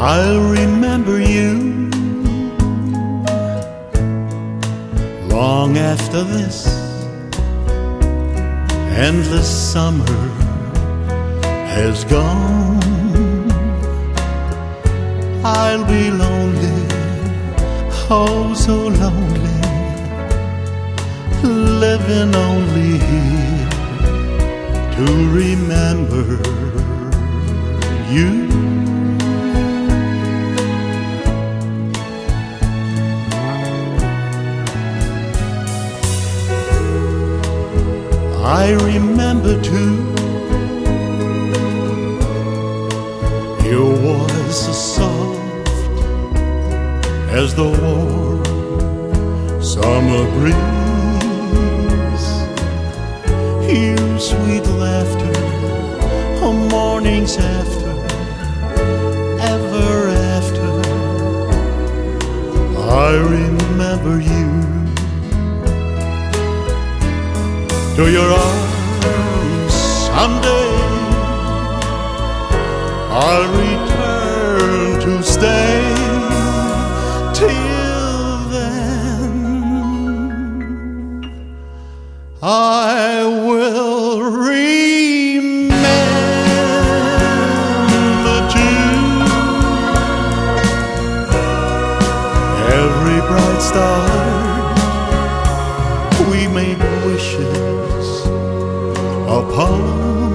I'll remember you long after this endless summer has gone. I'll be lonely, oh so lonely, living only here to remember you. I remember too, your voice as soft as the warm summer breeze, your sweet laughter on mornings after, ever after. I remember you. To your arms someday I'll return to stay. Till then I will remember too every bright star we made wishes upon.